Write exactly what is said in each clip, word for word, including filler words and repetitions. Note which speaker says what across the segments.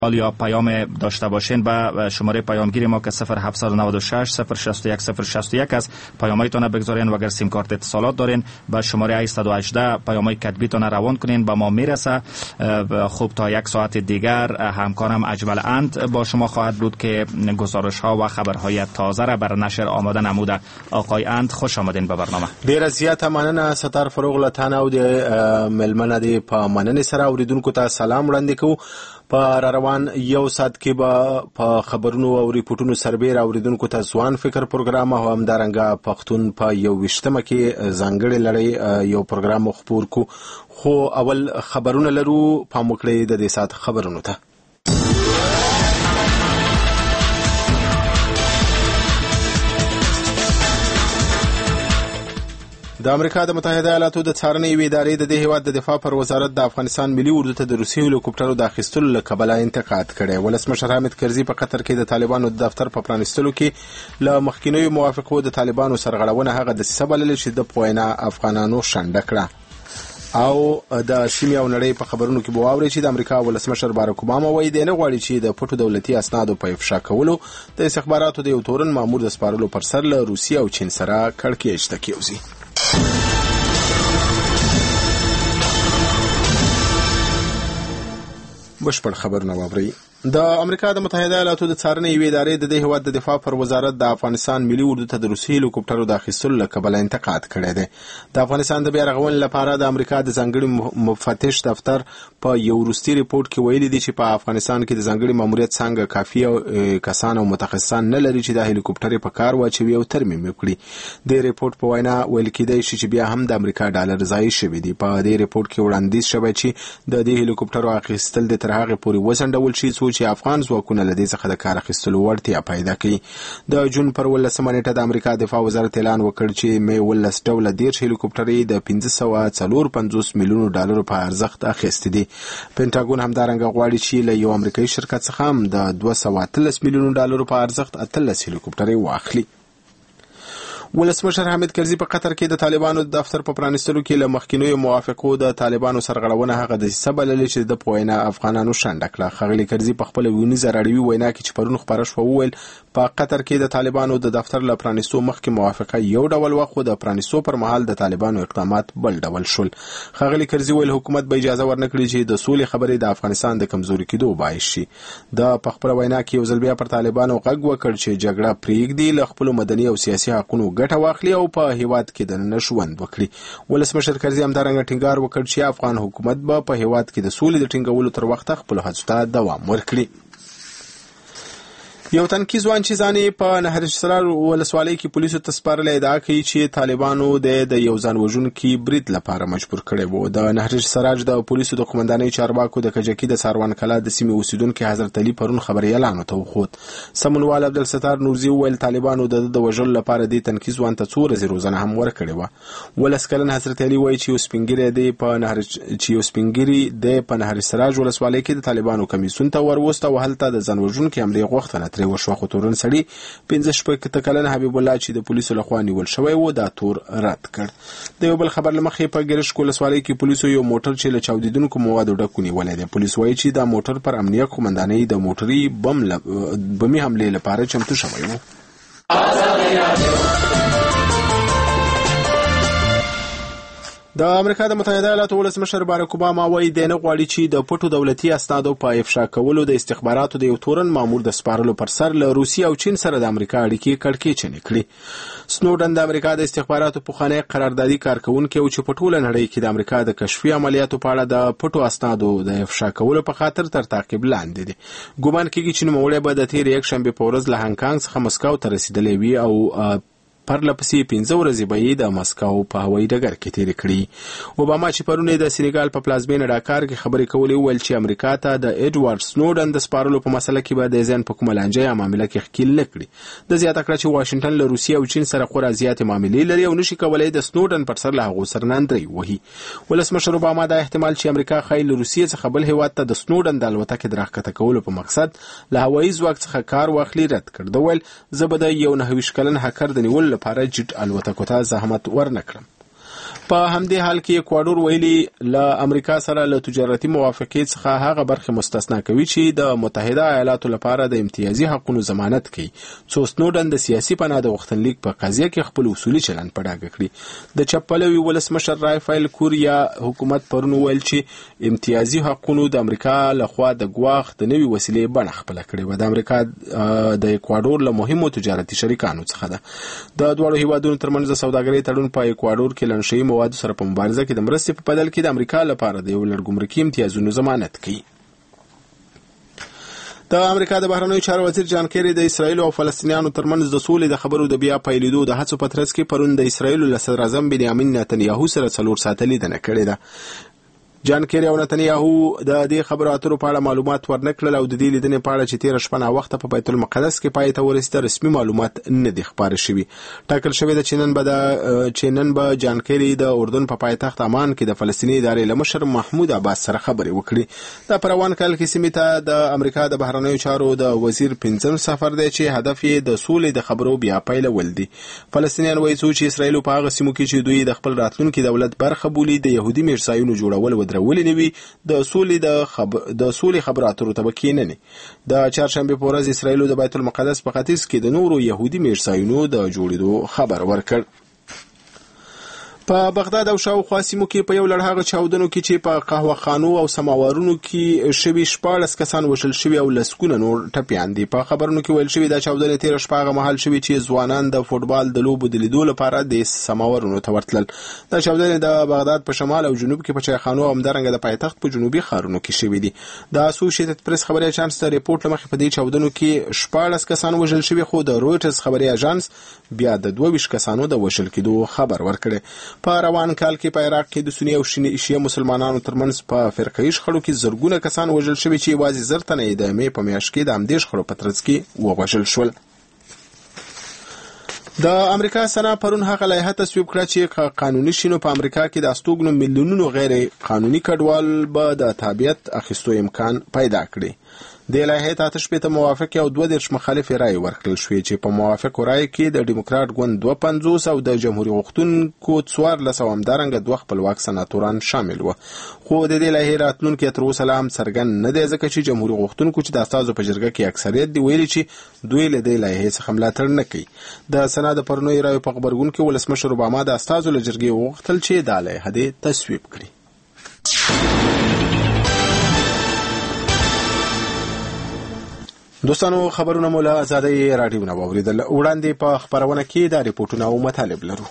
Speaker 1: یا پیام داشته باشین به شماره پیامگیر ما که صفر هفت نه شش صفر شش یک صفر شش یک است. پیامایتون بگذارین و اگر سیم کارت اتصالات دارین به شماره هشت یک هشت پیامای کتبیتون روان کنین به ما میرسه. خوب تا یک ساعت دیگر همکارم اجمل اند با شما خواهد بود که گزارش ها و خبرهای تازه را بر نشر آماده نموده. آقای اند خوش آمدین به برنامه.
Speaker 2: ډیر زیاته مننه ستار فروغ لتان او د ملمنه دی په مننه سره اوریدونکو ته سلام وړاندې کوو. په روان یو سات کې به په خبرونو او ریپورتونو سربېره اوریدونکو ته ځوان فکر پروګرام او همدارنګه پښتون په یو ویشتمه کې ځانګړې لړۍ یو پروګرام خپور کو. خو اول خبرونه لرو. پام وکړئ د دې سات خبرونو ته. د امریکا د متحده ایالاتو د څارنې ادارې د دې هیواد د دفاع پر وزارت د افغانستان ملي اردو ته د روسي هلیکوپټرو د اخیستلو له کبله انتقاد کړی. ولسمشر حامد کرزي په قطر کې د طالبانو د دفتر په پرانیستلو کې له مخکینیو موافقو د طالبانو سرغړونه هغه دسیسه بللې چې د پوینا افغانانو شنډه کړه. او د سیمې او نړۍ په خبرونو کې به واورئ چې د امریکا ولسمشر باراک اوباما وایي دی نه غواړي چې د پټو دولتي اسنادو په افشا کولو د استخباراتو د یو تورن مامور د سپارلو پر سر له روسیې او چین سره کړکېچ ته کېوځي. بشپړ خبرونه واورئ. د امریکا د متحده ایالاتو د څارنې ادارې د دې هیواد د دفاع پر وزارت د افغانستان ملي اردو ته د روسي هلیکوپټرو د اخیستلو له کبله انتقاد کړی دی. د افغانستان د بیا رغونې لپاره د امریکا د ځانګړي مفتش دفتر په یو وروستي ریپورت کې ویلي دي چې په افغانستان کې د ځانګړي ماموریت څنګه کافي کسان او متخصصان نه لري چې د هلیکوپټر په کار واچوي او ترمیم وکړي. د ریپورت په وینا ویل کېدای شي چې بیا هم د امریکا ډالر ضایع شوي دي. په دې ریپورت کې وړاندیز شوی چې د دې هلیکوپټرو اخیستل د تر هغه پورې وځنډول شي چې افغان ځواکونه له دې څخه د کار اخیستلو وړتیا پیدا کړي. د جون پر ولسمه نیټه د امریکا دفاع وزارت اعلان وکړ چې مې ولس ډوله دیرش هلیکوپټرې د پنځه سوه څلور پنځوس میلیونو ډالرو په ارزښت اخیستې دي. پینټاګون همدارنګه غواړي چې له یو امریکایي شرکت څخه هم د دوه سوه اتلس میلیونو ډالرو په ارزښت اتلس هلیکوپټرې واخلي. ولسمشر حامد کرزي په قطر کې د طالبانو د دفتر په پرانیستلو کې له مخکینیو موافقو د طالبانو سرغړونه هغه دسیسه بللې چې د پوینا افغانانو شنډه کړه. ښاغلي کرزي په خپله ونیزه راډیوي وینا کې چې پرون خپاره شوه وویل په قطر کې د طالبانو د دفتر له پرانیستو مخکې موافقه یو ډول وه خو د پرانیستو پر مهال د طالبانو اقدامات بل ډول شول. ښاغلي کرزي ویل حکومت به اجازه ورنکړي چې د سولې خبرې د افغانستان د کمزوري کېدو باعث شي. د په خپله وینا کې یو ځل بیا پر طالبانو غږ وکړ چې جګړه پرېږدي، له خپلو مدني او سیاسي حقونو ګټه واخلي او په هیواد کې د نن ژوند وکړي. ولسمشر کرزي همدارنګه ټینګار وکړ چې افغان حکومت به په هیواد کې د سولې د ټینګولو تر وخته خپلو هڅو ته دوام ورکړي. یو تنکي ځوان چې ځانې په نهر سرار ولسوالۍ کې پولیسو ته سپارلی ادعا کوي چې طالبانو د یو ځان وژونکي برید لپاره مجبور کړی و. د نهر سراج د پولیسو د قومندانۍ چارواکو د کجکي د ساروان کلا د سیمې اوسیدونکي حضرت علي پرون خبري اعلان ته وښود. سمونوال عبدالستار نورزي وویل طالبانو د د وژلو لپاره دې تنکي ځوان ته څو ورځې روزنه هم ورکړې وه. ولس کلن حضرت علي وایي چې یو سپینګیری دی په نهر چې یو سپینګیري دی په نهر سراج ولسوالۍ کې د طالبانو کمیسیون ته وروسته او هلته د ځان وژونکي حملې غوښتنه ترې وشوه. خو تورن سړي پنځه شپږ کلن حبیب الله چې د پولیسو لخوا نیول شوی و دا تور رد کړ. د یو بل خبر له مخې په ګرشک ولسوالۍ کې پولیسو یو موټر چې له چاودیدونکو موادو ډک ونیولی دی. پولیس وایي چې دا موټر پر امنیه قومندانۍ د موټري بم بمي حملې لپاره چمتو شوی و. د امریکا د متحده ایالاتو ولسمشر باراک اوباما وایي دی نه غواړي چې د پټو دولتي اسنادو په افشا کولو د استخباراتو د یو تورن مامور د سپارلو پر سر له روسیې او چین سره د امریکا اړیکې کړکېچنې کړي. سنوډن د امریکا د استخباراتو پخوانی قراردادي کارکونکی او چې په ټوله نړۍ کې د امریکا د کشفي عملیاتو په اړه د پټو اسنادو د افشا کولو په خاطر تر تعقیب لاندې دی. ګومان کېږي چې نوموړی به د تېرې یکشنبې په ورځ له هانګ کانګ څخه مسکو ته رسېدلی وي او پرله پسې پنځه ورځې به یې د مسکو په هوایي ډګر کې تېرې کړي. اوباما چې پرون د سینیګال په پلازمینه ډاکار کې خبرې کولې وویل چې امریکا ته د ایډوارډ سنوډن د سپارلو په مسله کې به د ځان په کومه لانجه یا معامله کې ښکیل نه کړي. د زیاته کړه چې واشنګټن له روسیې او چین سره خورا زیاتې معاملې لري او نشي کولی د سنوډن پر سر له هغو سره ناندرۍ وهي. ولسمشر اوباما دا احتمال چې امریکا ښایي له روسیې څخه بل هیواد ته د سنوډن د الوتکې د راښکته کولو په مقصد له هوایي ځواک څخه کار واخلي رد کړ. ده ویل زه به د یو نهه ویشت کلن هکر د نیولو لپاره جیټ الوتکو ته زحمت ورنکړم. په همدې حال کې اکوادور ویلي له امریکا سره له تجارتي موافقې څخه هغه برخه مستثنا کوي چې د متحده ایالاتو لپاره د امتیازي حقوقو ضمانت کوي څو سنوډن د سیاسي پناه د غوښتنلیک په قضیه کې خپل اصولي چلند په ډاګه کړي. د چپلوي ولسمشر رایفایل کوریا حکومت پرون ویل چې امتیازي حقوقو د امریکا لخوا د ګواښ د نوي وسیلې بڼه خپله کړې و. د امریکا د اکوادور له مهمو تجارتي شریکانو څخه ده. د دواړو هیوادونو ترمنځ د سوداګرۍ تړون په اکوادور کې له نشهیي موادو سره په مبارزه کې د مرستې په بدل کې د امریکا لپاره د یو لړ ګمرکي امتیازونو ضمانت کوي. د امریکا د بهرنیو چارو وزیر جان کیری د اسرایل او فلسطینیانو ترمنځ د سولې د خبرو د بیا پیلېدو د هڅو په ترڅ کې پرون د اسرایل له صدر اعظم بنیامین نتنیاهو سره څلور ساعته لیدنه کړې ده. جان کیری او نتنیاهو د دې خبرو اترو په اړه معلومات ورنکړل او د دې لیدنې په اړه چې تیر شپه نا وخت په بیت المقدس کې پای ته ورسېده رسمي معلومات نه دي خبره شوي. ټاکل شوی د چینن به د چینن به جان کیری د اردن په پایتخت عمان کې د فلسطیني ادارې له مشر محمود عباس سره خبرې وکړي. د پروان کال کې سیمې ته د امریکا د بهرنیو چارو د وزیر پنځم سفر دی چې هدف یې د سولې د خبرو بیا پیلول دي. فلسطینیان وایي چې اسرائیل په هغه سیمو کې چې دوی د خپل راتلونکي دولت برخه بولي د يهودي میرزایونو جوړول ودرول نه وي د سولې د خبر د سولې خبرو اترو ته کېنني. د چهارشنبه په ورځ اسرائیل د بیت المقدس په ختیځ کې د نورو يهودي میرزایونو د جوړېدو خبر ورکړ. په بغداد او شاوخوا سیمو کې په یو لړ هغه چاودنو کې چې په قهوه خانو او سماوارونو کې شوي شپاړس کسان وژل شوي او لسګونه نور ټپیان دي. په خبرونو کې ویل شوي دا چاودنې تېره شپه هغه مهال شوي چې ځوانان د فوټبال د لوبو د لیدو لپاره د سماورونو ته ورتلل. دا چاودنې د بغداد په شمال او جنوب کې په چایخانو او همدارنګه د پایتخت په جنوبي ښارونو کې شوي دي. د اسوسییټډ پریس خبري اژانس د ریپورت له مخې په دې چاودنو کې شپاړس کسان وژل شوي خو د رویټرز خبري اژانس بیا د دوه ویشت کسانو د وژل کېدو خبر ورکړي. په روان کال کې په عراق کې د سنی او شیعه مسلمانانو ترمنځ په فرقه‌ای شخړو کې زرګونه کسان وژل شوي چې یوازې زر تنه یې د مې په میاشت کې د همدې شخړو په ترڅ کې ووژل شول. د امریکا سنا پرون هغه لایحه تصویب کړه چې قانوني شینو په امریکا کې د استوګنو میلیونونو غیر قانوني کډوال به د تابعیت اخیستو امکان پیدا کړي. د لایحې ته اته شپېته موافق او دوه دېرش مخالف رای ورکړل شوې چې په موافقو رای کې د ډیموکراټ ګوند دوه پنځوس او د جمهوریت غوښتونکو څوارلس او همدارنګه دوه خپلواک سناتوران شامل وو. خو د دې لایحې راتلونکي تر اوسه لا هم څرګند نه دی ځکه چې جمهوریت غوښتونکو چې د استازو په جرګه کې اکثریت دی ویلي چې دوی له دې لایحې څخه ملاتړ نه کوي. د سنا د پرونی رایو په خبرګون کې ولسمشر اوباما د استازو له جرګې وغوښتل چې دا لایحه دې تصویب کړي. دوستانو خبرونه مو له آزادۍ راډیو نه واوریدل. وړاندې په خبرونه کې دا ریپورتونه او مطالب لرو.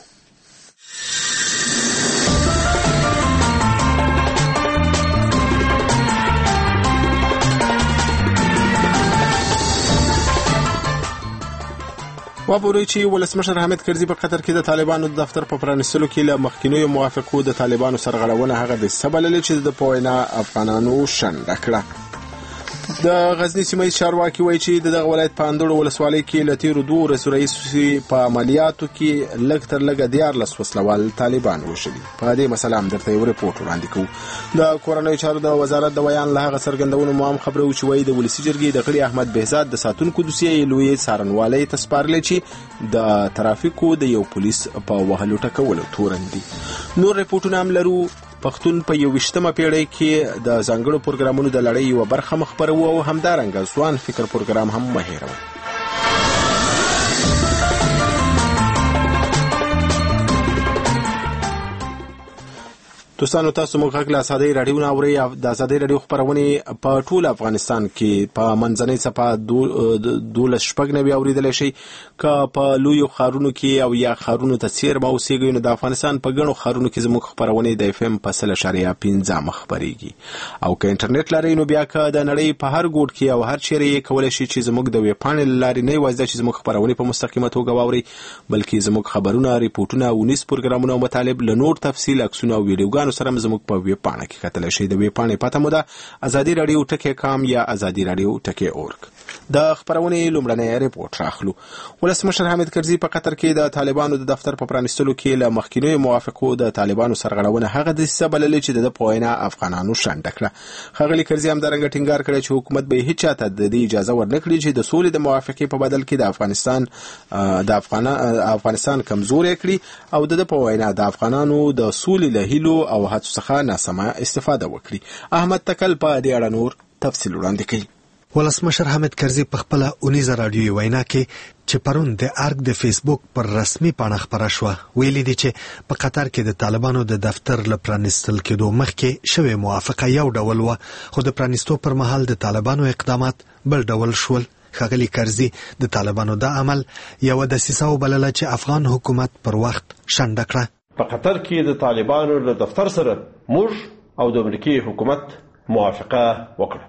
Speaker 2: وابوري چې ولسمشر حامد کرزي په قطر کې د طالبانو د دفتر په پرانیستلو کې له مخکینیو موافقو د طالبانو سرغړونه هغه د سبلل چې د پوینا افغانانو شنډه کړه. د غزنی سیمه چارواکي وایي چې دغه ولایت په اندړو ولسوالۍ کې له تیرو دوه ورځو راهیسې په عملیاتو کې لږ تر لږه دیارلس وسلوال طالبان وشلي. په دې مسله هم درته یو ریپورټ وړاندې کوو. د کورنیو چارو د وزارت د بیان له هغه څرګندونو مو هم خبره و چې وایي د ولسي جرګې د غړي احمد بهزاد د ساتونکو دوسیې لوی څارنوالۍ ته سپارلې چې د ترافیکو د یو پولیس په وهلو ټکولو تورن دي. نور ریپورټونه هم لرو. پښتون په یوویشتمه پیړۍ کې د ځانګړو پروګرامونو د لړۍ یوه برخه مخبرو او همدارنګه ځوان فکر پروګرام هم مه هېروئ. دوستانو تاسو موږ غږ له آزادۍ راډیو نه اورئ. د آزادۍ راډیو خپرونې په ټول افغانستان کې په منځنۍ څپه دولس شپږ نوي اورېدلی شئ. که په لویو ښارونو کې او یا ښارونو ته څیرمه اوسېږئ نو د افغانستان په ګڼو ښارونو کې زموږ خپرونې د اف ام په سل اشاریه پنځه مخ خپرېږي. او که انټرنیټ لرئ نو بیا که د نړۍ په هر ګوټ کې او هر چیرې یې کولی شئ چې زموږ د ویبپاڼې له لارې نه یوازې چې زموږ خپرونې په مستقیمه توګه واورئ بلکې زموږ خبرونه، ریپورټونه، ونیس پروګرامونه او مطالب له نور تفصیل، عکسونه او ویډیوګانو خبريالانو سره زموږ په ویب پاڼه کې کتلی شئ. د ویب پاڼې پته مو ده ازادي راډیو ټکی کام یا ازادي راډیو ټکی اورګ. د خبرونې لومړنی ریپورت راخلو. ولسمشر حامد کرزي په قطر کې د طالبانو د دفتر په پرانیستلو کې له مخکینیو موافقو د طالبانو سرغړونه هغه دسیسه بللې چې د په وینا افغانانو شنډه کړه. ښاغلي کرزي همدارنګه ټینګار کړی چې حکومت به هیڅ چاته د دې اجازه ورنکړي چې د سولې د موافقې په بدل کې د افغانستان د افغان افغانستان کمزوري کړي او د په وینا د افغانانو د سولې له هیلو او هڅو څخه ناسمه استفاده وکړي. احمد تکل په دې اړه نور تفصیل وړاندې کوي.
Speaker 3: ولسمشر حامد کرزي په خپل اونیزه رادیوي وینا کې چې پرون د ارګ د فیسبوک پر رسمي پاڼه خبره شوه ویلي دي چې په قطر کې د طالبانو د دفتر ل پرانیستل کېدو مخکې شوې موافقه یو ډول و، خو د پرانیستو پر مهال د طالبانو اقدامات بل ډول شول. ښاغلي کرزي د طالبانو د عمل یو دسیسه وبلله چې افغان حکومت پر وخت شنډه کړه.
Speaker 4: په قطر کې د طالبانو له دفتر سره موږ او د امریکای حکومت موافقه وکړه،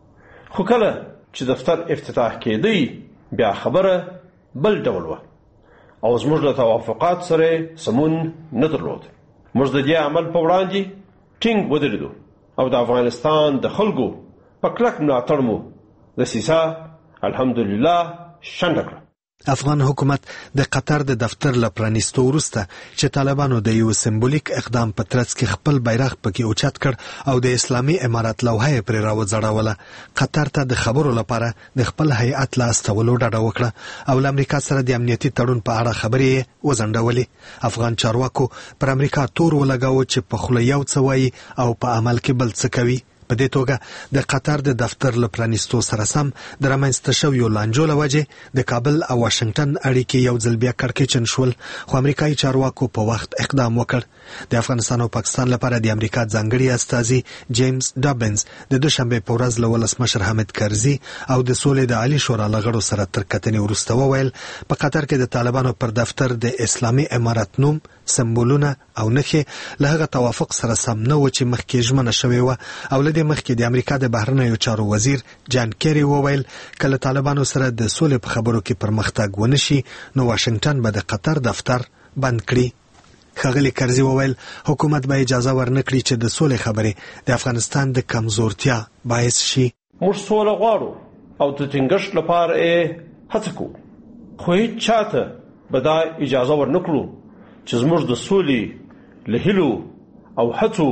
Speaker 4: خو کله چې دفتر افتتاح کېدی بیا خبره بل ډول و او زموږ له توافقات سره سمون نه درلود. موږ د دې عمل په وړاندې ټینګ ودرېدو او د افغانستان د خلکو په کلک ملاتړ مو دسیسه الحمدلله شنډه کړه.
Speaker 3: افغان حکومت د قطر د دفتر ل پرانیستو وروسته چې طالبانو د یو سمبولیک اقدام په ترڅ کې خپل بیرغ پکې اوچت کړ او د اسلامي امارات لوحه پرې راوځړوله، قطر ته د خبرو لپاره د خپل هیئت لا استولو ډاډه وکړه او له امریکا سره د امنیتي تړون په اړه خبرې وزنډولې. افغان چارواکو پر امریکا تور ولګاوه چې په خوله یو څه وایي او په عمل کې بل څه کوي. په دې توګه د قطر د دفتر ل پرانیستو سره سم د رامنځته شویو لانجو له وجې د کابل او واشنگټن اړیکې یو ځل بیا کړکېچن شول، خو امریکایي چارواکو په وخت اقدام وکړ. د افغانستان او پاکستان لپاره د امریکا ځانګړي استازي جیمز ډابنز د دوشنبه په ورځ له ولسمشر حامد کرزي او د سولې د عالی شورا له غړو سره تر کتنې وروسته وویل په قطر کې د طالبانو پر دفتر د اسلامي امارات نوم، سمبولونه او نښې له هغه توافق سره سم نه و چې مخکې ژمنه شوې وه. او له دې مخکې د امریکا د بهرنیو چارو وزیر جان کیری وویل کله طالبانو سره د سولې په خبرو کې پرمختګ ونه شي نو واشنگټن به د قطر دفتر بند کړي. ښاغلي کرزي وویل حکومت به اجازه ورنکړي چې د سولې خبرې د افغانستان د کمزورتیا باعث شي.
Speaker 4: موږ سوله غواړو او د ټینګښت لپاره یې هڅه کوو، خو هیڅ چاته به دا اجازه ورنکړو چې زموږ د سولې له هیلو او هڅو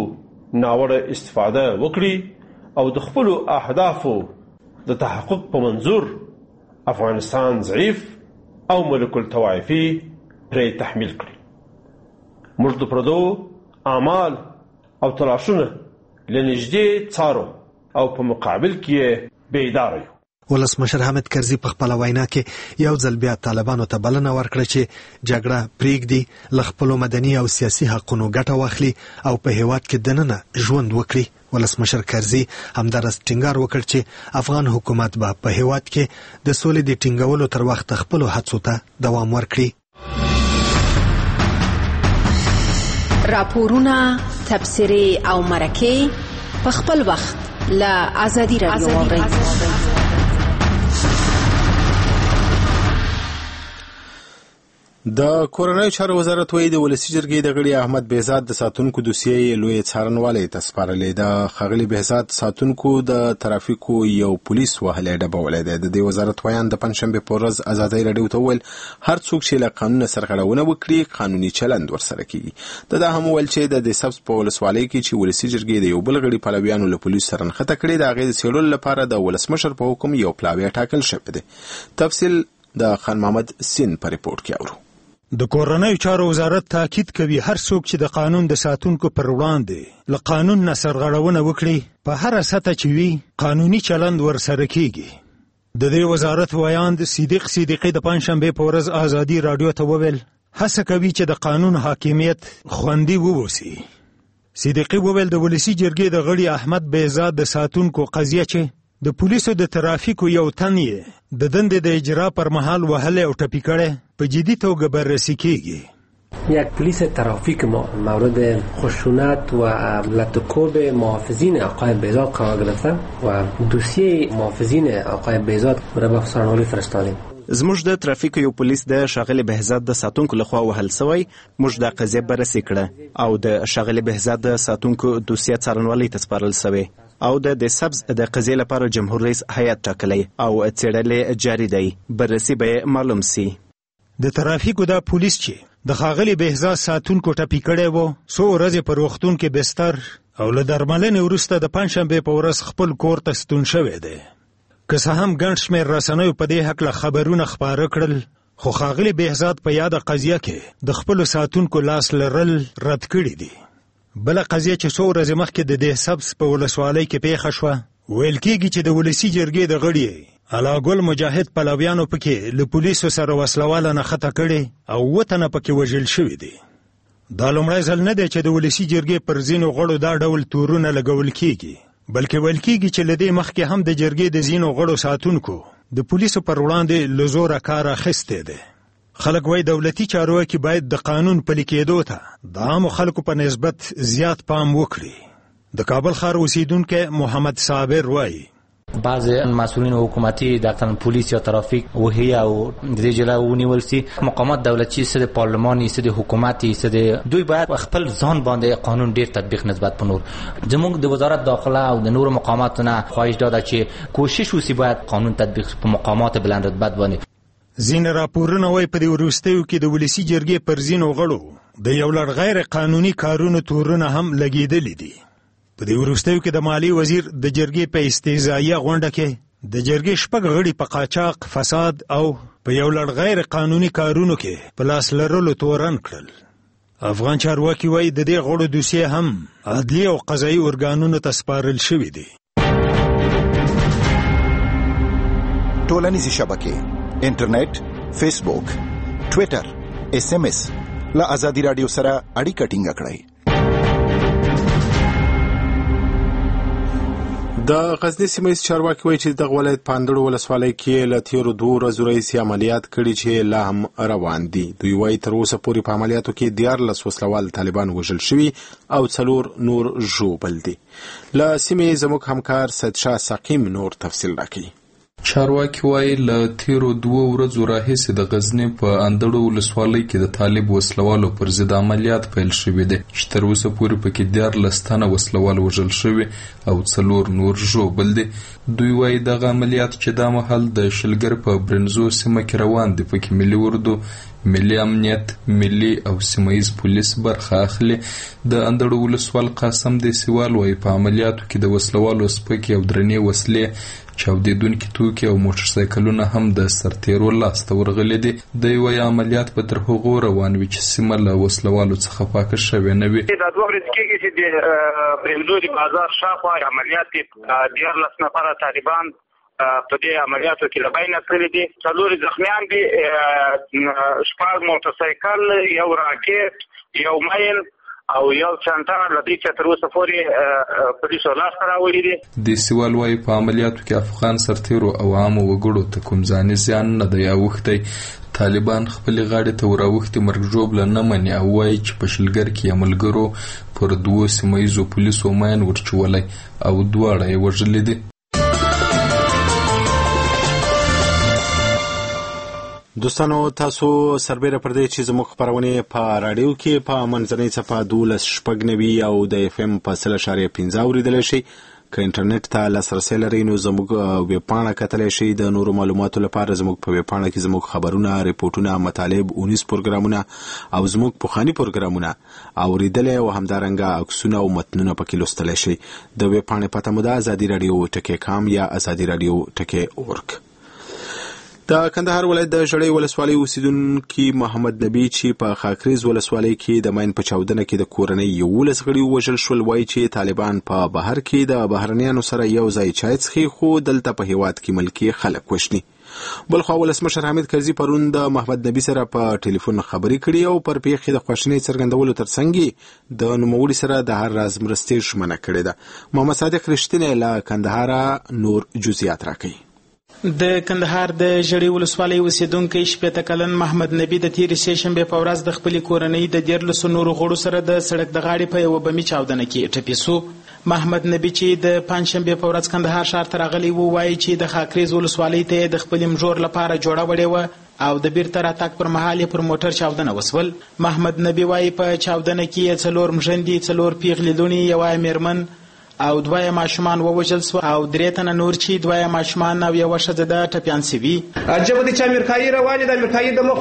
Speaker 4: ناوړه استفاده وکړي او د خپلو اهدافو د تحقق په منظور افغانستان ضعیف او ملک الطوایفي پرې تحمیل کړي. موږ د پردو اعمال او تلاشونه له نږدې څارو او په مقابل کې بیدار یو.
Speaker 3: ولسمشر حامد کرزي په خپل وینا کې یو ځل بیا طالبانو ته بلنه ورکړه چې جګړه پریږدي، له خپلو مدني او سیاسي حقونو ګټه واخلي او په هیواد کې دننه ژوند وکړي. ولسمشر کرزي همدارس ټینګار وکړ چې افغان حکومت به په هیواد کې د سولې د ټینګولو تر وخت خپلو هڅو ته دوام ورکړي.
Speaker 5: راپورونه، تبصرې او مرکې په خپل وخت له ازادي راډیو اورئ.
Speaker 2: د کورنیو چارو وزارت وایي د ولسي جرګې د غړي احمد بهزاد د ساتونکو دوسیې لوی څارنوالۍ ته سپارلې ده. ښاغلي بهزاد ساتونکو د ترافیکو یو پولیس وهلی ډبولی دی. د دې وزارت ویان د پنجشنبې په ورځ ازادۍ راډیو ته وویل هر څوک چې له قانونه سرغړونه وکړي قانوني چلند ورسره کیږي. د دا هم وویل چې د دې سبز په ولسوالۍ کې چې ولسي جرګې د یو بل غړي پلویانو له پولیس سره نښته کړې د هغې د څېړلو لپاره د ولسمشر په حکم یو پلاوی ټاکل شوی دی. تفصیل د خان محمد سین په ریپورت کې اورو.
Speaker 6: د کورنیو چارو وزارت تاکید کوي هر څوک چې د قانون د ساتونکو پر وړاندې له قانون نه سرغړونه وکړي په هر سطح چې وي قانوني چلند ورسره کیږي. د دې وزارت ویان د صدیق صدیقي د پنجشنبې په ورځ ازادي راډیو ته وویل هڅه کوي چې د قانون حاکمیت خوندي ووسي. صدیقي وویل د ولسي جرګې د غړي احمد بهزاد د ساتونکو قضیه چې د پولیسو د ترافیکو یو تن یې د دندې د اجرا پر مهال وهلی او ټپي کړی په جدي توګه بررسي کیږي.
Speaker 7: یک پلیس ترافیک ما مورد خشونت و لطکوب محافظین آقای بهزاد قرار گرفته و دوسیه محافظین آقای بهزاد را به افسرانوالی فرستادیم.
Speaker 8: زموږ د ترافیک یو پولیس د ښاغلي بهزاد د ساتونکو لخوا وهل سوی. موږ د قضیه بررسي کړه او د ښاغلي بهزاد د ساتونکو دوسیه څارنوالۍ ته سپارل سوی او د د سبز د قضیې لپاره جمهور رئیس هیات ټاکلی او څېړل جاري دی. بررسي به معلوم سي.
Speaker 6: د ترافیکو دا پولیس چې د ښاغلي بهزاد ساتونکو ټپي کړی و، څو ورځې په روغتون کې بستر او له درملنې وروسته د پنجشنبې په ورځ خپل کور ته ستون شوی دی. که څه هم ګڼ شمېر رسنیو په دې هکله خبرونه خپاره کړل، خو ښاغلي بهزاد په یاده قضیه کې د خپلو ساتونکو لاس لرل رد کړي دي. بله قضیه چې څو ورځې مخکې د دې سبز په ولسوالۍ کې پیښه شوه، ویل کېږي چې د ولسي جرګې د غړي علاګل مجاهد پلویانو پکې له پولیسو سره وسلواله نښته کړې او اووه تنه پکې وژل شوي دي. دا لومړی ځل نه دی چې د ولسي جرګې پر ځینو غړو دا ډول تورونه لګول کېږي، بلکې ویل کېږي چې له دې مخکې هم د جرګې د ځینو غړو ساتونکو د پولیسو پر وړاندې له زوره کار اخیستی دی. خلک وایي دولتي چارواکي باید د قانون پلي کېدو ته د عامو خلکو په نسبت زیات پام وکړي. د کابل ښار اوسیدونکی محمد صابر وایي
Speaker 9: بعض مسئولین حکومتی در پلیس یا ترافیک وهی او د دې جلا ونیول سي. مقامات دولتي سره پارلماني سره حکومتي سره دوی باید خپل ځان باندې قانون ډیر تطبیق نسبت په نور. زموږ د وزارت داخله او د نور مقاماتونه خواهش داده چې کوشش وسی باید قانون تطبیق په مقامات بلند رتبت باندې.
Speaker 6: ځینې راپورونه وایي په دې وروستیو کې د ولسي جرګې پر ځینو غړو د یو لړ غیر قانوني کارونو تورونه هم لګېدلي دي. په دې وروستیو کې د مالی وزیر د جرګې په استهزائیه غونډه کې د جرګې شپږ غړي په قاچاق، فساد او په یو لړ غیر قانوني کارونو کې په لاس لرلو تورن کړل. افغان چارواکي وایي د دې غړو دوسیې هم عدلي او قضایي ارګانونو ته سپارل شوي دي.
Speaker 10: ټولنیزې شبکې، انټرنیټ، فیسبوک، ټویټر، اس ام اس له ازادي راډیو سره اړیکه ټینګه کړئ.
Speaker 2: د غزني سیمه ییز چارواکي وایي چې دغه ولایت په اندړو ولسوالۍ کې له تېرو دوو ورځو راهیسې عملیات کړي چې لا هم روان دي. دوی وایي تر اوسه پورې په عملیاتو کې دیارلس وسلوال طالبان وژل شوي او څلور نور ژوبل دي. له سیمې زموږ همکار سیدشاه سقیم نور تفصیل راکوي.
Speaker 11: چارواکي وایي له تیرو دوه ورځو راهیسې د غزني په اندړو ولسوالۍ کې د طالب وسلوالو پر ضد عملیات پیل شوي دي چې تر اوسه پورې پکې دیارلس تنه وسلوال وژل شوي او څلور نور ژوبل دي. دوی وایي دغه عملیات چې دا مهال د شلګر په برنزو سیمه کې روان دي پکې ملي اردو، ملي امنیت، ملي او سیمهیز پولیس برخه اخلي. د اندړو ولسوال قاسم د سیوال وایي په عملیاتو کې د وسلوالو سپکې او درنې وسلې، چاودیدونکي توکي او موټر سایکلونه هم د سرتیرو لاسته ورغلي دي. دوی وایي عملیات به تر هغو روان وي چې سیمه له وسلوالو څخه پاکه شوې نه وي.
Speaker 12: دا دوه ورځې کېږي چې د برنزو د بازار شاوخوا عملیات دیارلس نفره طالبان په دې عملیاتو کې له بینه کړي دي. څلور زخمیان دي، شپږ موټر سایکل، یو راکټ، یو ماین او یو چانټه له دې چې تر اوسه پورې پولیسو لاسته راوړي دي.
Speaker 11: د سیوال وایي په عملیاتو کې افغان سرتیرو او عامو وګړو ته کوم ځاني زیان نه دی اوښتی. طالبان خپلې غاړې ته وراوښتي مرګ ژوبله نه مني او وایي چې په شلګر کې یې ملګرو پر دوو سیمه ییزو پولیسو ماین ورچولی او دواړه یې وژلي دي.
Speaker 2: دوستانو تاسو سربیره پر دې چې زموږ خپرونې په راډیو کې په منځنۍ څپه دولس شپږ نوي او د اف ام په سل اشاریه پنځه اورېدلی شئ. که انټرنیټ ته لاسرسی لرئ نو زموږ ویبپاڼه کتلی شئ. د نورو معلوماتو لپاره زموږ په ویبپاڼه کې زموږ خبرونه، ریپورټونه، مطالب، اونیز پروګرامونه او زموږ پخواني پروګرامونه اورېدلی او همدارنګه عکسونه او متنونه پکې لوستلی شئ. د ویبپاڼې پته مو ده ازادي راډیو ټکی کام یا ازادي راډیو ټکی اورګ. د کندهار ولایت د ژړۍ ولسوالۍ اوسیدونکي محمد نبی چې په خاکریز ولسوالۍ کې د ماین په چاودنه کې د کورنۍ یولس غړي وژل شول وایي چې طالبان په بهر کې د بهرنیانو سره یو ځای چای څښي خو دلته په هیواد کې ملکي خلک وژني. بلخوا ولسمشر حامد کرزي پرون د محمد نبی سره په ټلیفون خبرې کړې او پر پیښې د خواشینۍ څرګندولو ترڅنګ د نوموړي سره د هر راز مرستې ژمنه کړې ده. محمد صادق رښتینی له کندهاره نور جزئیات راکوي.
Speaker 13: د کندهار د ژړې ولسوالۍ اوسیدونکی شپېته کلن محمد نبی د تېرې سې شنبې په ورځ د خپلې کورنۍ د دیارلسو نورو غړو سره د سړک د غاړې په یوه بمي چاودنه کې ټپي سو. محمد نبی چې د پنجشنبې په ورځ کندهار ښار ته راغلی و وایي چې د خاکریز ولسوالۍ ته یې د خپلې مژور لپاره جوړه وړې وه او د بیرته راتګ پر مهال یې پر موټر چاودنه وسول. محمد نبی وایي په چاودنه کې یې څلور مژندې، څلور پیغلې لوڼې، یوه میرمن او دوه ماشومان ووژل سو او درې تنه نور چې دوه ماشومان او یوه ښځه د ټپیان سوي.
Speaker 14: عجبه دي چې امریکایي روانې د امریکایي د مخ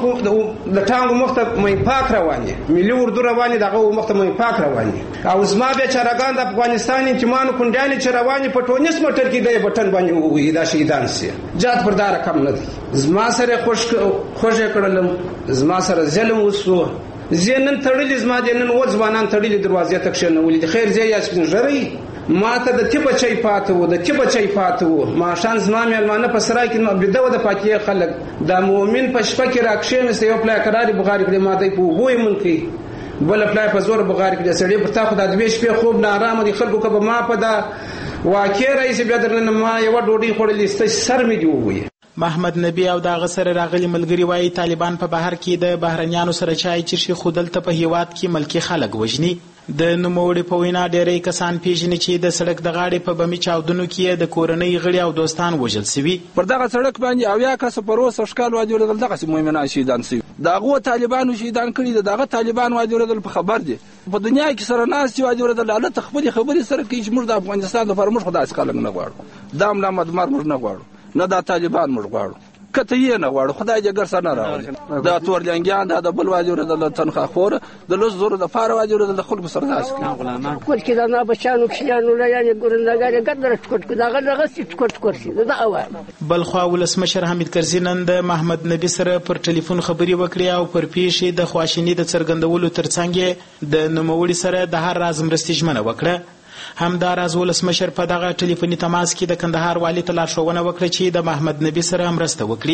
Speaker 14: د ټانګو مخ ته مې پاک روانې، ملي اردو روانې دغه مخ ته مې پاک روانې او زما بیا چرګان د افغانستان انتمانو کونډیانې چې روانې په ټونس موټر کې د بټن باندې ووهي دا شهیدان سي. جات پر دا رقم نه دی. زما سره خوش خوشې کړلم، زما سره ظلم وسو، زینن تړلې زما د نن و ځوانان تړلې دروازې ته کښېنولې د خیر ځای یا سپین ژرۍ ما ته د تیبه چای پاته وو، د تیبه چای پاته وو. ماښام زما میلمانه په سرای کې بیده وه د پاکیې خلک. د مؤمن په شپه کې را کښېنسته، یو پلای قرارې بغارې کړې، ما دی په اوبو یې من کوي، بله پلای په زور بغارې کړې. سړی پر تا خو دا دوې شپې خوب نارامه دي، خلکو که به ما په دا واقع رایسي بیا درننه ما یوه ډوډۍ خوړلې ستاسې سر مې دې وویه.
Speaker 13: محمد نبی او د هغه سره راغلي ملګري وایي طالبان په بهر کې د بهرنیانو سره چای چرشي خو دلته په هیواد کې ملکي خلک وژني. د نوموړي په وینا ډېری کسان پیژني چې د سړک د غاړې په بمي چاودنو کې د کورنۍ غړي او دوستان وژل سوي.
Speaker 15: پر دغه سړک باندې اویا کسه په روسه ښکال واجوړېدل، دغسې مؤمنان شهیدان سوي. د هغو طالبانو شهیدان کړي دي، دغه طالبان واجوړېدل په خبر دي. په دنیا کې سره ناست چې واجوړېدل هلته خپلې خبرې سره کوي چې موږ د افغانستان لپاره موږ خو داسې خلک نه غواړو، دا ملا مدمر موږ نه غواړو، نه دا طالبان موږ غواړو، کته یې نه غواړو، خدای جګر سره نه راوړي. دا تورلیانګیان دا د بل واجوړېدل تنخواخوره د لس زرو دپاره واجوړېدل د خلکو سره داسې کوي.
Speaker 16: کور کې د نابچیانو کښیانو لایانې ګورندګانې ګردره ټکټ کړي، دغه دغسې ټکټ کړي دغه وایم.
Speaker 13: بلخوا ولسمشر حمید کرزي نن د محمد نبي سره پر ټلیفون خبرې وکړې او پر پیښې د خواشیني د څرګندولو ترڅنګ یې د نوموړي سره د هر راز مرستې ژمنه وکړه. همداراز ولسمشر په دغه ټلیفوني تماس کې د کندهار والي ته لارښوونه وکړه چې د محمد نبي سره مرسته وکړي.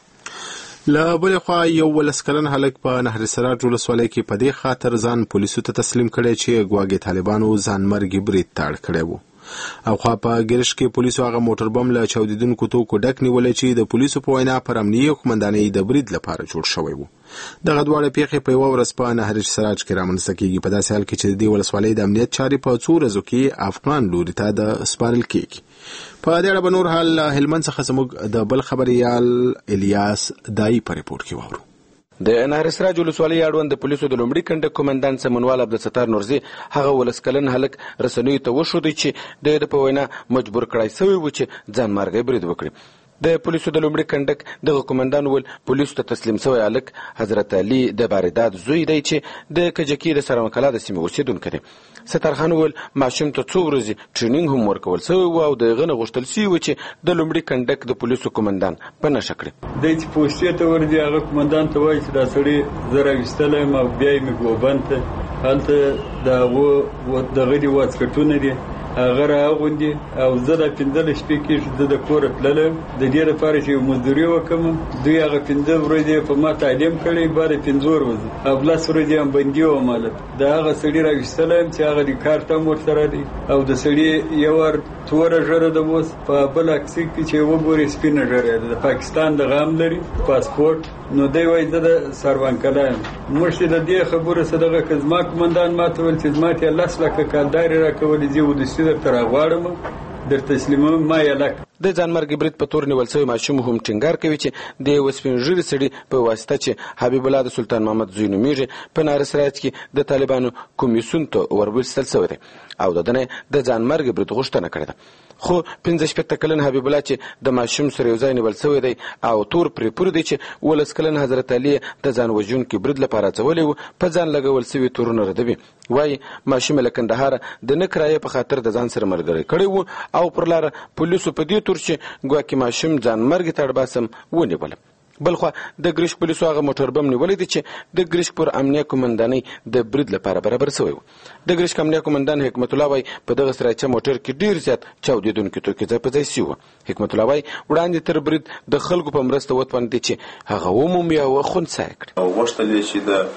Speaker 2: له بلې خوا یو ولس کلن هلک په نهر سراج ولسوالۍ کې په دې خاطر ځان پولیسو ته تسلیم کړی چې ګواګې طالبانو ځانمرګي برید ته اړ کړی و. او خوا په ګرش کې پولیسو هغه موټر بم له چاودیدونکو توکو ډک نیولی چې د پولیسو په وینا پر امنیه قومندانۍ د برید لپاره جوړ شوی و. دغه دواړه پیښې په یوه ورځ په نهر سراج کې رامنځته کیږي، په داسې حال کې چې د دې ولسوالۍ د امنیت چارې په څو ورځو کې افغان لوري ته د سپارل کیږي. په دې اړه به نور حال هلمند څخه زموږ د بل خبریال الیاس دای په ریپورت کې واورو.
Speaker 17: د نهر سراج ولسوالۍ اړوند د پولیسو د لومړي کنډک قومندان سمونوال عبدالستار نورزي هغه ولس کلن هلک رسنیو ته وښودی چې د ده په وینا مجبور کړی سوی و چې ځانمرګی برید وکړي. د پولیسو د لومړي کنډک دغه قومندان وویل پولیسو ته تسلیم سوی هلک حضرت علي د بارداد زوی دی چې د کجکي د سرمکلا د سیمې اوسېدونکی دی. سترخان وویل ماشوم ته څو ورځې ټرینینګ هم ورکول سوی و او د هغه نه غوښتل سوي و چې د لومړي کنډک د پولیسو قومندان په نښه کړي.
Speaker 18: دی چې پوستې ته ورځي هغه قومندان ته وایي چې دا سړی زه راویستلی یم او بیا یې مې ګوبند ته هلته د هغو دغه دي واسکټونه دي هغه راغوندي او زه دا پنځلس شپې کېږي زه د کوره تللی یم د دې لپاره چې یو مزدوري وکړم. دوی هغه پنځه ورځې په ما تعلیم کړی، بعد پنځه ورځې او لس ورځې هم بندي وم. هلته د هغه سړي راویستلی یم چې هغه د کارت هم ورسره دی او د سړي یو ور توره ژره ده، اوس په بل عکسي کې چې وګورې سپینه ژره ده، د پاکستان دغه هم لري پاسپورټ. نو دی وایي زه د سروانکلا یم. موږ چې د دې خبرو څه دغه که زما قومندان ما ته ویل چې زما ته یې لس لکه کالدارې راکولې، زه ودستي درته راغواړم در تسلیموم ما یې لکه.
Speaker 17: د ځانمرګي برید په تور نیول سوی ماشوم هم ټینګار کوي چې د یوه سپین ږیري سړي په واسطه چې حبیب الله د سلطان محمد زوی نومیږي په نهر سراج کې د طالبانو کمیسیون ته وربوستل سوی دی او د ده نه د ځانمرګي برید غوښتنه کړې ده. خو پنځه شپېته کلن حبیب الله چې د ماشوم سره یو ځای نیول سوی دی او تور پرې پور دی چې ولس کلن حضرت علي د ځان وژونکي برید لپاره اچولی و په ځان لګول سوي تورونه ردوي. وایي ماشوم له کندهاره د نه کرایې په خاطر د ځان سره ملګری کړی و او پر لاره پولیسو په دې تور چې ګواکې ماشوم ځانمرګي ته اړباسم ونیولم. بلخوا د ګرشک پولیسو هغه موټر بم نیولی دی چې د ګرشک پر امنیه قومندانۍ د برید لپاره برابر سوی و. د ګرشک امنیه قومندان حکمت الله وایي په دغه سراچه موټر کې ډېر زیات چاودېدونکي توکي ځای په ځای سوي وو. حکمت الله وایي وړاندې تر برید د خلکو په مرسته وتوانېدی چې هغه ومومي او خنثی یې کړي.
Speaker 19: غوښتل یې چې د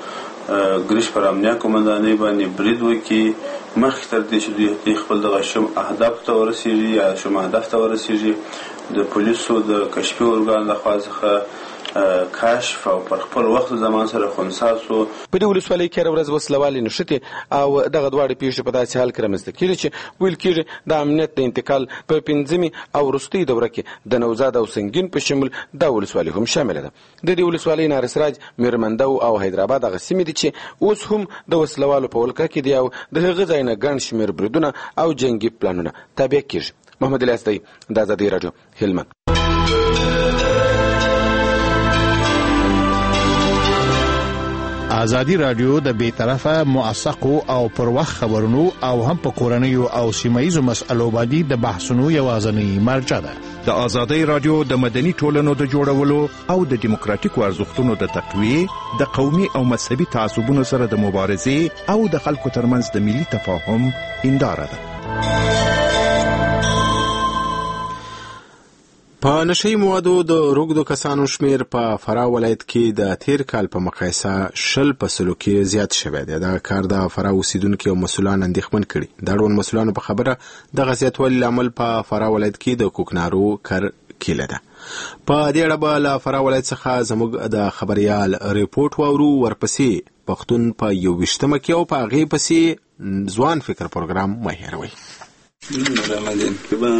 Speaker 19: ګریش پر امنیه قومندانۍ باندې برید وکړي مخکې تر دې چې دوی خپل دغه شوم اهداف ته ورسېږي یا شوم اهداف ته ورسېږي د پولیسو د کشفي ارګان لخوا څخه کشف او پر خپل وخت زمان سره خنثی
Speaker 17: په دې ولسوالۍ کې هره ورځ وسلوالې نښتې او دغه دواړه پیښې په داسې حال کې رامنځته کېږي چې ویل کېږي د امنیت د انتقال په پنځمې او وروستۍ دوره کې د نوزاد او سنګین په شمول دا ولسوالۍ هم شامله ده. د دې ولسوالۍ نارسراج، میرمندو او حیدرآباد هغه سیمې دي چې اوس هم د وسلوالو په ولکه کې دي او د هغه ځای نه ګڼ شمېر بریدونه او جنګي پلانونه تابع کېږي. محمد الیاس دی، د ازادۍ راډیو، هلمند.
Speaker 20: ازادي رادیو د بیطرفه موثقو او پر وخت خبرونو او هم په کورنیو او سیمایي مسألو باندې د بحثونو یوازنی مرجع ده.
Speaker 10: د ازادي رادیو د مدني ټولنو د جوړولو او د دیموکراتیکو ارزښتونو د تقویه، د قومي او مذهبي تعصبونو سره د مبارزې او د خلکو ترمنځ د ملي تفاهم هنداره ده.
Speaker 2: په نشئی موادو د روږدو کسانو شمیر په فراه ولایت کې د تیر کال په مقایسه شل په سلو کې زیات شوی دی. دا کار د فراه اوسیدونکو او مسؤلان اندېښمن کړي. دا ډول مسؤلانو په خبره د زیاتوالي لامل په فراه ولایت کې د کوکنارو کر کیله ده. په دې اړه به له فراه ولایت څخه زموږ د خبريال ریپورت واورو. ورپسې پښتون په یو ویشتمه کې او په هغې پسې ځوان فکر پروګرام مه هېروئ.
Speaker 21: رحمدین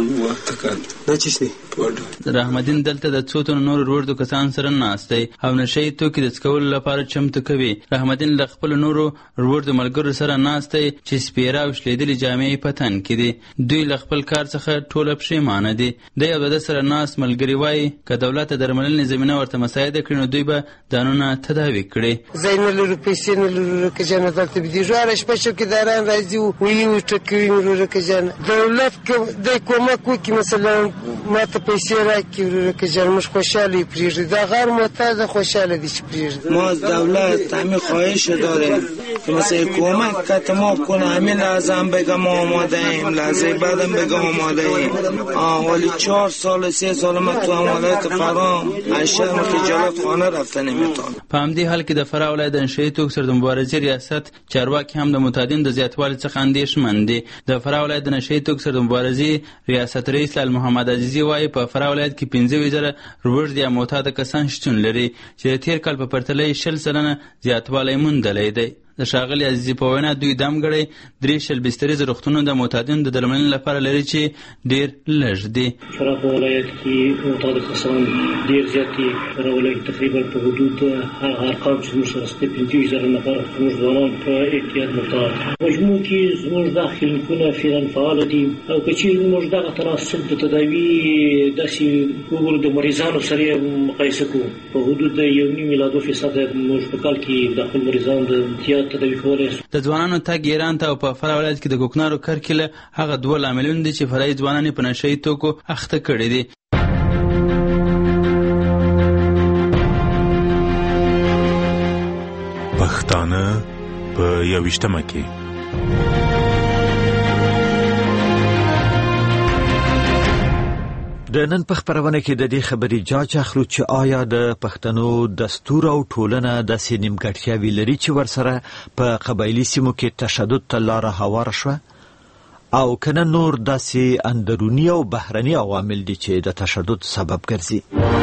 Speaker 21: دا چیشتی رحمدین دلته د څو تنو نور وروردو کسان سره ناست دی او نشئی توکي د څکولو لپاره چمتو کوي. رحمدین له خپلو نورو وروردو ملګرو سره ناست دی چې سپیره او شلیدلې جامې یې په تن کې دي. دوی له خپل کار څخه ټوله پښیمانه دي. دی او د ده سره ناست ملګري وایي که دولت د درملنې زمینه ورته مساعده کړي نو دوی به ځانونه تداوي کړي.
Speaker 22: ځای نه لرو، پیسې نه لرو لکه جانه دلته بدي ژواره شپه چوکیداران راځي ویي ټکوي مې ورو لکه جانه دولت د کومک وکړي، مثلا ما ته پیسې راکړي ورو لکه جانه موږ خوشحاله یې پرېږدي. دا غیر معتاده خوشحاله دي چې پرېږدي.
Speaker 23: ما از دولت همین خواهش داریم که مثلا کمک که ما کنه. همین لحظه هم بگم آماده ایم، لحظه بعدم بگم آماده ایم. ولی چهار سال سه سال ما تو ولایت فرام اشهر خجالت خانه رفته نمیتونم.
Speaker 21: په همدې حال کې د فراه ولایت د نشئی توکو سره د مبارزې ریاست چارواکي هم د معتادینو د زیاتوالي څخه اندېښمن دي. د فراه ولایت د نشئی توکو سره د مبارزې ریاست رئیس لال محمد عزیزي وایي په فراه ولایت کې پنځه ویشت زره وروږد یا معتاده کسان شتون لري چې د تیر کال په پرتله شل سلنه زیاتوالی موندلی دی. د ښاغلي عزیزي په وینا دوی دمګړی درې شل بستریز روغتونونه د معتادینو د درملنې لپاره لري چې ډېر لږ دي.
Speaker 24: فراه په ولایت کې معتاده کسان ډېر زیات دي. فراه ولایت تقریبا په حدود هغه ارقام چې زموږ سره شته پنځه ویشت زره نفر زموږ ځوانان په اعتیاد معتاد. مجموع کې زموږ دا کلینیکونه فعلا فعاله دي او که چیرې موږ دغه تناسب د تداوي داسې وګورو د مریضانو سره مقایسه کوو په حدود د یو نیم میلا دوه فیصده موږ په کال کې د خپل مریضانو د اعتیاد
Speaker 21: د ځوانانو تګ ایران ته او په فراه ولایت کې د کوکنارو کرکیله هغه دوه لاملونه دي چې فرهي ځوانان په نشئی توکو اخته کړي دي.
Speaker 25: پښتانه په یوویشتمه کې
Speaker 26: د نن په خبرونه کې د دې خبرې جاج اخلو چې آیا د پښتنو دستور او ټولنه داسې نیمګړتیاوې لري چې ورسره په قبایلي سیمو کې تشدد ته لاره هواره شوه او کنه نور داسې اندروني او بهرني عوامل دي چې د تشدد سبب ګرځي.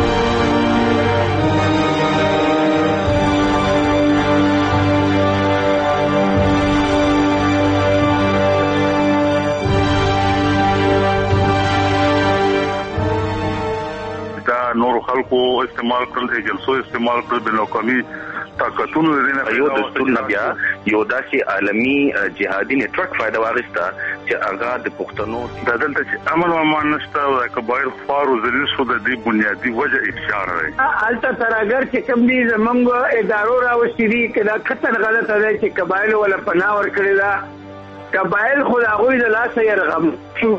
Speaker 27: نور خلکو استعمال کړل، د جلسو استعمال کړل، د نوکامي طاقتونو لري.
Speaker 28: یو دستور نه بیا یو داسې عالمي جهادي نتورک فائدہ واغسته چې هغه د پښتنو
Speaker 27: د دلته چې امن او امان نشته او د قبایل خوار او ذلیل شو د دې بنیادی وجه اشاره دی.
Speaker 29: البته ترګر چې کوم دي زمونږ ادارو راوستي دي کله خطر غلطه ده چې قبایل ولا پناه ورکړي دا قبایل خو هغه د لاسه يرغم شو.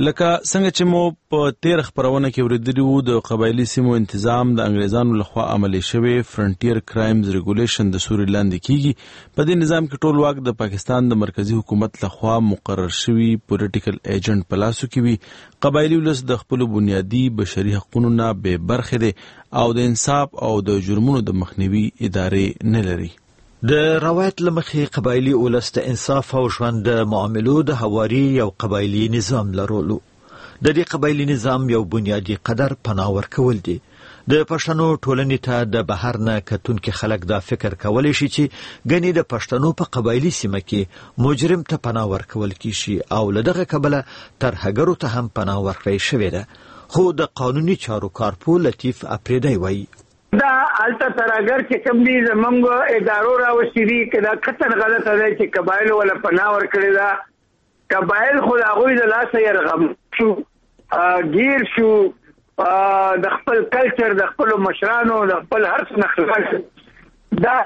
Speaker 1: لکه څنګه چې مو په تیر خبرونه کې ورېدلی وو د قبایلي سیمو انتظام د انګریزانو لخوا عملي شوی فرنټیر کرایمز ریګولیشن د سوري لاندې کیږي. په دې نظام کې ټول واک د پاکستان د مرکزی حکومت لخوا مقرر شوی پولیټیکل ایجنټ په لاسو کې وي. قبایلي ولس د خپل بنیادي بشري حقوقو نه بې برخې دي او د انصاف او د جرمونو د مخنیوي ادارې نه لري.
Speaker 26: د روایت لمخې قبایلی ولس د انصاف او ژوند د معاملو د هواري یو قبایلی نظام لرلو. د دې قبایلی نظام یو بنیادی قدر پناه ورکول دي. د پښتنو ټولنې ته د بهر نه کتونکي خلک دا فکر کولی شي چې ګنې د پښتنو په قبایلی سیمه کې مجرم ته پناه ورکول کیږي او له دغه کبله ترهګرو ته هم پناه ورکړی شوې ده. خو د قانوني چارو کارپو لطیف اپریدی وایي
Speaker 29: دا الته ترهګر چې کوم دي زمونږ ادارو راوستي دي که دا قطعا غلطه ده چې قبایلو ولا پناه ورکړې ده. قبایل خو د هغوی د لاسه یرغم شو، ګیر شو، د خپل کلچر، د خپلو مشرانو، د خپل هر څه نه خلاص. دا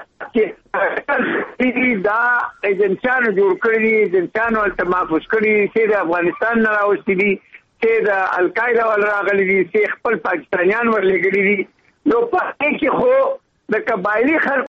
Speaker 29: چې دا ایجنټانو جوړ کړي دي، ایجنټانو هلته محفوظ کړي دي چې د افغانستان نه راوستي دي، چې د القاعده ول راغلي دي، چې خپل پاکستانیان ورلېږلي دي. نو په کې خو د قبایلي خلک